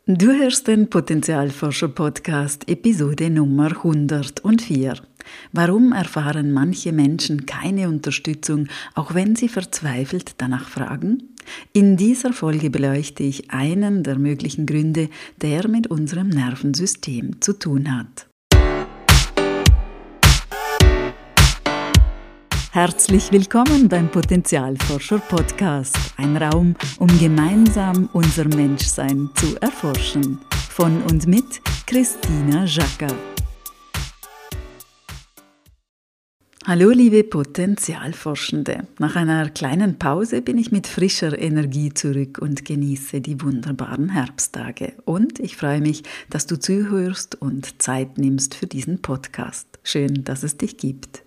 Du hörst den Potenzialforscher-Podcast, Episode Nummer 104. Warum erfahren manche Menschen keine Unterstützung, auch wenn sie verzweifelt danach fragen? In dieser Folge beleuchte ich einen der möglichen Gründe, der mit unserem Nervensystem zu tun hat. Herzlich willkommen beim Potenzialforscher-Podcast, ein Raum, um gemeinsam unser Menschsein zu erforschen. Von und mit Christina Jacker. Hallo liebe Potenzialforschende, nach einer kleinen Pause bin ich mit frischer Energie zurück und genieße die wunderbaren Herbsttage. Und ich freue mich, dass du zuhörst und Zeit nimmst für diesen Podcast. Schön, dass es dich gibt.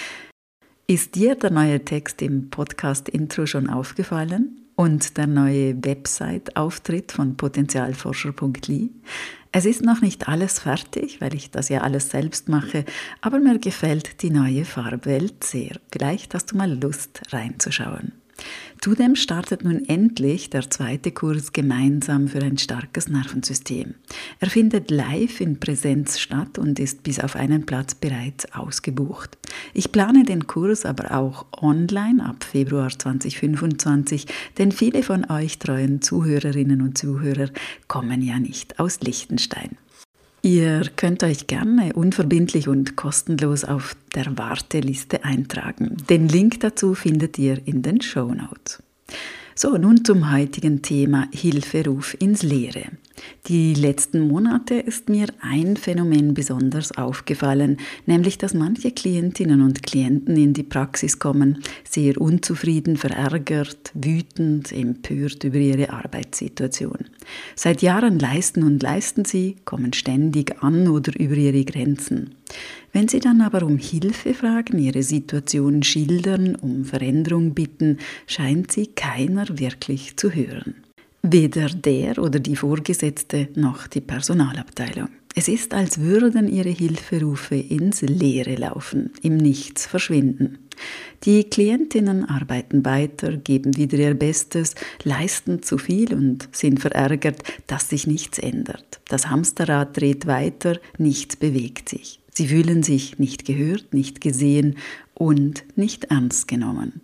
Ist dir der neue Text im Podcast-Intro schon aufgefallen? Und der neue Website-Auftritt von potenzialforscher.li? Es ist noch nicht alles fertig, weil ich das ja alles selbst mache, aber mir gefällt die neue Farbwelt sehr. Vielleicht hast du mal Lust, reinzuschauen. Zudem startet nun endlich der zweite Kurs Gemeinsam für ein starkes Nervensystem. Er findet live in Präsenz statt und ist bis auf einen Platz bereits ausgebucht. Ich plane den Kurs aber auch online ab Februar 2025, denn viele von euch treuen Zuhörerinnen und Zuhörer kommen ja nicht aus Liechtenstein. Ihr könnt euch gerne unverbindlich und kostenlos auf der Warteliste eintragen. Den Link dazu findet ihr in den Shownotes. So, nun zum heutigen Thema Hilferuf ins Leere. Die letzten Monate ist mir ein Phänomen besonders aufgefallen, nämlich dass manche Klientinnen und Klienten in die Praxis kommen, sehr unzufrieden, verärgert, wütend, empört über ihre Arbeitssituation. Seit Jahren leisten sie, kommen ständig an oder über ihre Grenzen. Wenn sie dann aber um Hilfe fragen, ihre Situation schildern, um Veränderung bitten, scheint sie keiner wirklich zu hören. Weder der oder die Vorgesetzte noch die Personalabteilung. Es ist, als würden ihre Hilferufe ins Leere laufen, im Nichts verschwinden. Die Klientinnen arbeiten weiter, geben wieder ihr Bestes, leisten zu viel und sind verärgert, dass sich nichts ändert. Das Hamsterrad dreht weiter, nichts bewegt sich. Sie fühlen sich nicht gehört, nicht gesehen und nicht ernst genommen.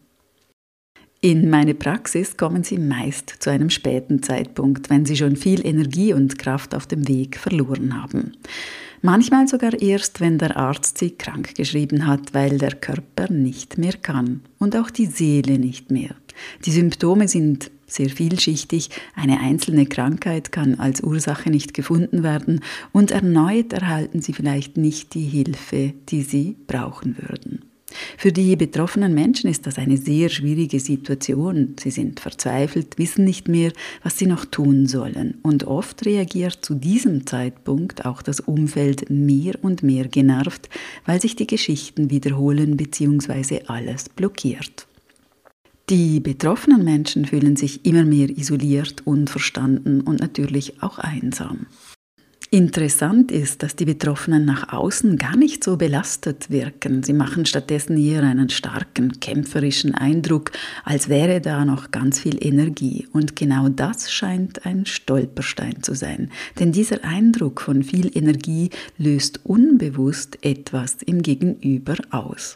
In meine Praxis kommen sie meist zu einem späten Zeitpunkt, wenn sie schon viel Energie und Kraft auf dem Weg verloren haben. Manchmal sogar erst, wenn der Arzt sie krankgeschrieben hat, weil der Körper nicht mehr kann und auch die Seele nicht mehr. Die Symptome sind sehr vielschichtig, eine einzelne Krankheit kann als Ursache nicht gefunden werden und erneut erhalten sie vielleicht nicht die Hilfe, die sie brauchen würden. Für die betroffenen Menschen ist das eine sehr schwierige Situation. Sie sind verzweifelt, wissen nicht mehr, was sie noch tun sollen. Und oft reagiert zu diesem Zeitpunkt auch das Umfeld mehr und mehr genervt, weil sich die Geschichten wiederholen bzw. alles blockiert. Die betroffenen Menschen fühlen sich immer mehr isoliert, unverstanden und natürlich auch einsam. Interessant ist, dass die Betroffenen nach außen gar nicht so belastet wirken. Sie machen stattdessen eher einen starken, kämpferischen Eindruck, als wäre da noch ganz viel Energie. Und genau das scheint ein Stolperstein zu sein. Denn dieser Eindruck von viel Energie löst unbewusst etwas im Gegenüber aus.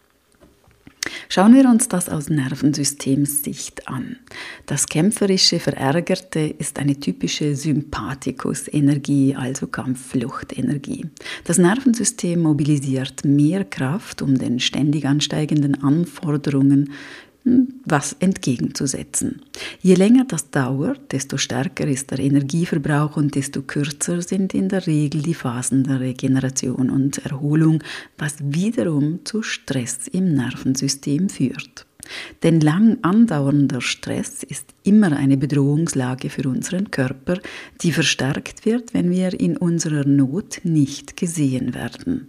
Schauen wir uns das aus Nervensystemssicht an. Das kämpferische, verärgerte ist eine typische Sympathikus-Energie, also Kampffluchtenergie. Das Nervensystem mobilisiert mehr Kraft, um den ständig ansteigenden Anforderungen was entgegenzusetzen. Je länger das dauert, desto stärker ist der Energieverbrauch und desto kürzer sind in der Regel die Phasen der Regeneration und Erholung, was wiederum zu Stress im Nervensystem führt. Denn lang andauernder Stress ist immer eine Bedrohungslage für unseren Körper, die verstärkt wird, wenn wir in unserer Not nicht gesehen werden.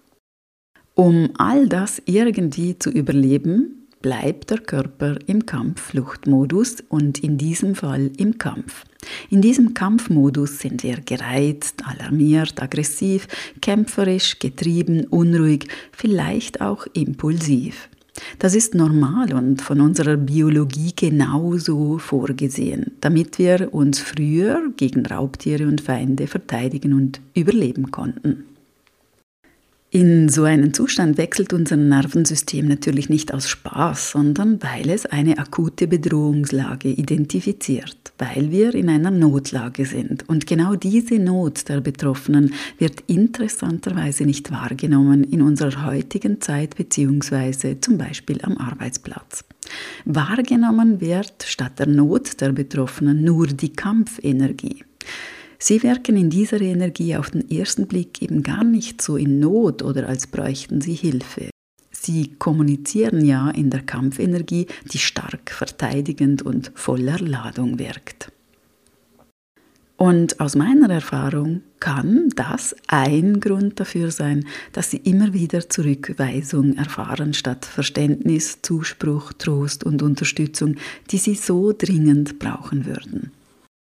Um all das irgendwie zu überleben, bleibt der Körper im Kampf-Flucht-Modus und in diesem Fall im Kampf. In diesem Kampfmodus sind wir gereizt, alarmiert, aggressiv, kämpferisch, getrieben, unruhig, vielleicht auch impulsiv. Das ist normal und von unserer Biologie genauso vorgesehen, damit wir uns früher gegen Raubtiere und Feinde verteidigen und überleben konnten. In so einem Zustand wechselt unser Nervensystem natürlich nicht aus Spaß, sondern weil es eine akute Bedrohungslage identifiziert, weil wir in einer Notlage sind. Und genau diese Not der Betroffenen wird interessanterweise nicht wahrgenommen in unserer heutigen Zeit bzw. zum Beispiel am Arbeitsplatz. Wahrgenommen wird statt der Not der Betroffenen nur die Kampfenergie. Sie wirken in dieser Energie auf den ersten Blick eben gar nicht so in Not oder als bräuchten sie Hilfe. Sie kommunizieren ja in der Kampfenergie, die stark verteidigend und voller Ladung wirkt. Und aus meiner Erfahrung kann das ein Grund dafür sein, dass sie immer wieder Zurückweisung erfahren statt Verständnis, Zuspruch, Trost und Unterstützung, die sie so dringend brauchen würden.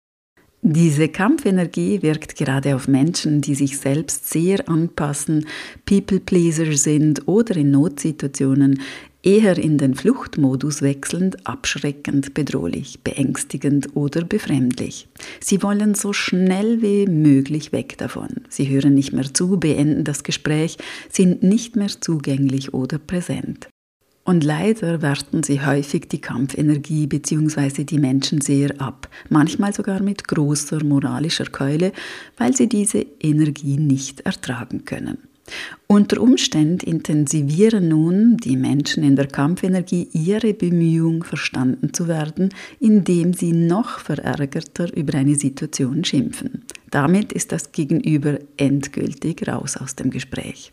Diese Kampfenergie wirkt gerade auf Menschen, die sich selbst sehr anpassen, People-Pleaser sind oder in Notsituationen eher in den Fluchtmodus wechselnd, abschreckend, bedrohlich, beängstigend oder befremdlich. Sie wollen so schnell wie möglich weg davon. Sie hören nicht mehr zu, beenden das Gespräch, sind nicht mehr zugänglich oder präsent. Und leider werten sie häufig die Kampfenergie bzw. die Menschen sehr ab, manchmal sogar mit großer moralischer Keule, weil sie diese Energie nicht ertragen können. Unter Umständen intensivieren nun die Menschen in der Kampfenergie ihre Bemühung, verstanden zu werden, indem sie noch verärgerter über eine Situation schimpfen. Damit ist das Gegenüber endgültig raus aus dem Gespräch.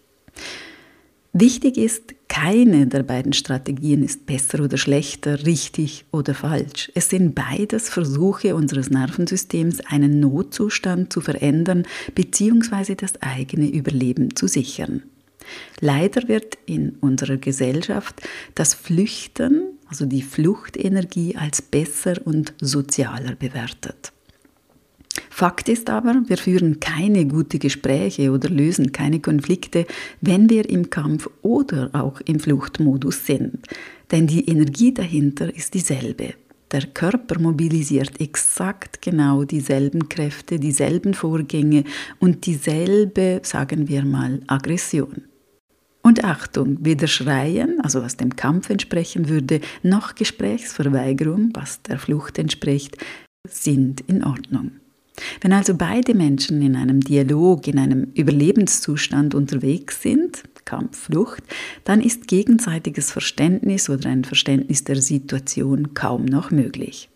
Wichtig ist, keine der beiden Strategien ist besser oder schlechter, richtig oder falsch. Es sind beides Versuche unseres Nervensystems, einen Notzustand zu verändern bzw. das eigene Überleben zu sichern. Leider wird in unserer Gesellschaft das Flüchten, also die Fluchtenergie, als besser und sozialer bewertet. Fakt ist aber, wir führen keine guten Gespräche oder lösen keine Konflikte, wenn wir im Kampf oder auch im Fluchtmodus sind. Denn die Energie dahinter ist dieselbe. Der Körper mobilisiert exakt genau dieselben Kräfte, dieselben Vorgänge und dieselbe, sagen wir mal, Aggression. Und Achtung, weder Schreien, also was dem Kampf entsprechen würde, noch Gesprächsverweigerung, was der Flucht entspricht, sind in Ordnung. Wenn also beide Menschen in einem Dialog, in einem Überlebenszustand unterwegs sind, Kampf, Flucht, dann ist gegenseitiges Verständnis oder ein Verständnis der Situation kaum noch möglich.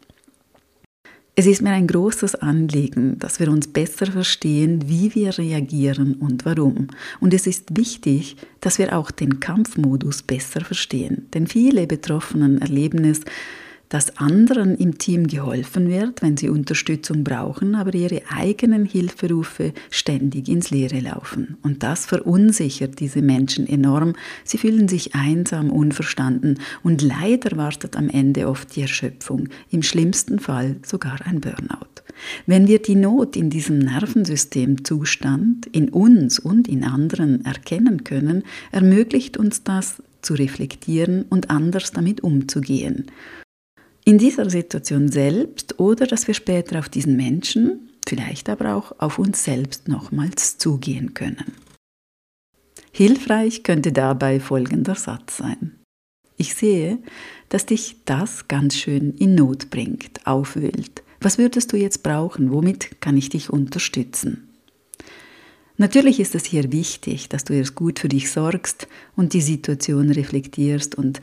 Es ist mir ein großes Anliegen, dass wir uns besser verstehen, wie wir reagieren und warum. Und es ist wichtig, dass wir auch den Kampfmodus besser verstehen. Denn viele Betroffenen erleben es, dass anderen im Team geholfen wird, wenn sie Unterstützung brauchen, aber ihre eigenen Hilferufe ständig ins Leere laufen. Und das verunsichert diese Menschen enorm. Sie fühlen sich einsam, unverstanden und leider wartet am Ende oft die Erschöpfung, im schlimmsten Fall sogar ein Burnout. Wenn wir die Not in diesem Nervensystemzustand in uns und in anderen erkennen können, ermöglicht uns das zu reflektieren und anders damit umzugehen. In dieser Situation selbst oder dass wir später auf diesen Menschen, vielleicht aber auch auf uns selbst nochmals zugehen können. Hilfreich könnte dabei folgender Satz sein. Ich sehe, dass dich das ganz schön in Not bringt, aufwühlt. Was würdest du jetzt brauchen? Womit kann ich dich unterstützen? Natürlich ist es hier wichtig, dass du erst gut für dich sorgst und die Situation reflektierst und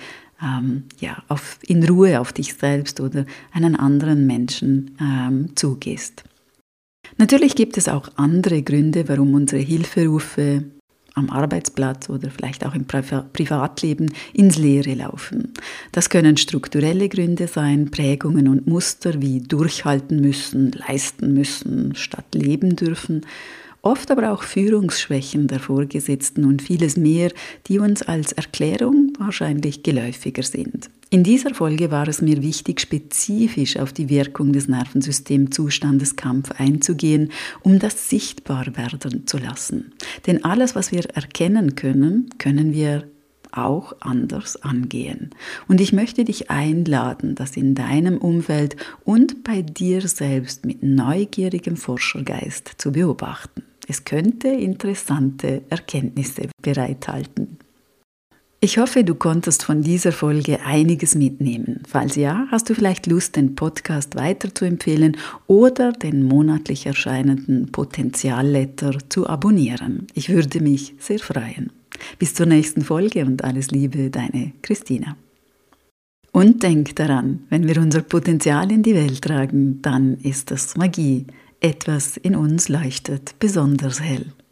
in Ruhe auf dich selbst oder einen anderen Menschen zugehst. Natürlich gibt es auch andere Gründe, warum unsere Hilferufe am Arbeitsplatz oder vielleicht auch im Privatleben ins Leere laufen. Das können strukturelle Gründe sein, Prägungen und Muster wie durchhalten müssen, leisten müssen, statt leben dürfen. Oft aber auch Führungsschwächen der Vorgesetzten und vieles mehr, die uns als Erklärung wahrscheinlich geläufiger sind. In dieser Folge war es mir wichtig, spezifisch auf die Wirkung des Nervensystemzustandes Kampf einzugehen, um das sichtbar werden zu lassen. Denn alles, was wir erkennen können, können wir auch anders angehen. Und ich möchte dich einladen, das in deinem Umfeld und bei dir selbst mit neugierigem Forschergeist zu beobachten. Es könnte interessante Erkenntnisse bereithalten. Ich hoffe, du konntest von dieser Folge einiges mitnehmen. Falls ja, hast du vielleicht Lust, den Podcast weiterzuempfehlen oder den monatlich erscheinenden Potenzialletter zu abonnieren. Ich würde mich sehr freuen. Bis zur nächsten Folge und alles Liebe, deine Christina. Und denk daran, wenn wir unser Potenzial in die Welt tragen, dann ist das Magie. Etwas in uns leuchtet besonders hell.